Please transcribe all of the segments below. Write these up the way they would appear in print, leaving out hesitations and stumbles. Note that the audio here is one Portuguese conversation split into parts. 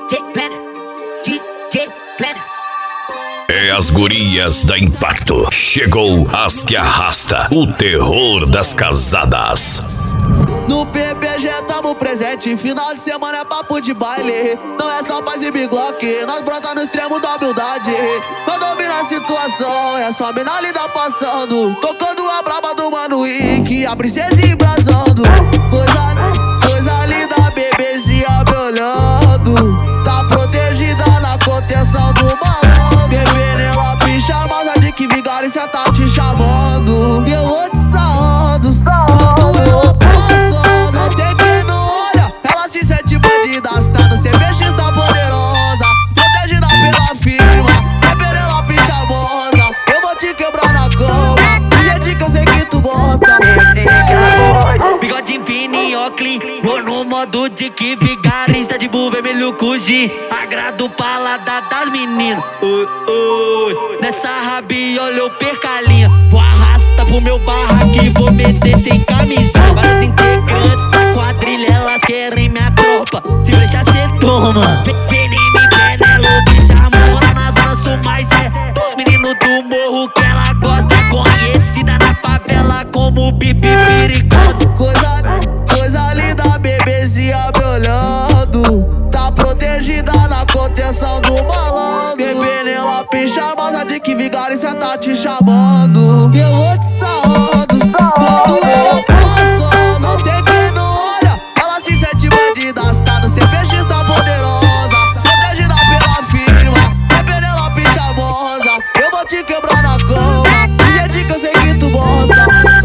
É as gurias da Impacto. Chegou as que arrasta o terror das casadas. No PPG tamo presente, final de semana é papo de baile. Não é só paz e biglock, nós brota no extremo da humildade. Não domina a situação, é só mina linda passando, tocando a braba do Mano Rick, a princesa embrasando. Coisa linda, bebezinha me olhando, tá protegida na contenção do balão. Bebê nela, bicha armada de que vigarista tá te chamando. E eu vou te sarrando, quando ela passa, não tem quem não olha. Ela se sente bandida, tá no CPX, tá poderosa, protegida pela firma. Bebê nela, bicha armosa, eu vou te quebrar na cama, do jeito que eu sei que tu gosta. Bigode fino e óculos, vou no modo de que vigarista de bull vermelho cuji. Agrado o paladar das meninas. Nessa rabiola eu percalinha, vou arrastar pro meu barraco e vou meter sem camisa. Vários integrantes da quadrilha, elas querem minha tropa, se deixar cê toma. Penime, Penelope, chamou na zona sul, mas é dos meninos do morro que ela gosta. Conhecida na favela como pipi perigosa. Coisa linda, bebezinha me olhando, tá protegida na contenção do balão. Bebê nela, picha armada de que vigarista tá te chamando. E eu vou te sarrando, quando ela passa, não tem quem não olha. Ela se sente bandida, tá no CPX, tá poderosa, protegida pela firma. Bebê nela, picha armosa, eu vou te quebrar na cama, do jeito que eu sei que tu gosta.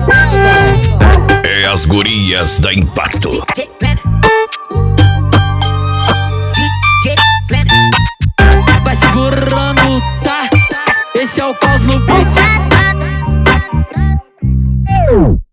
É as gurias da Impacto. Vai segurando, tá? Esse é o caos no beat.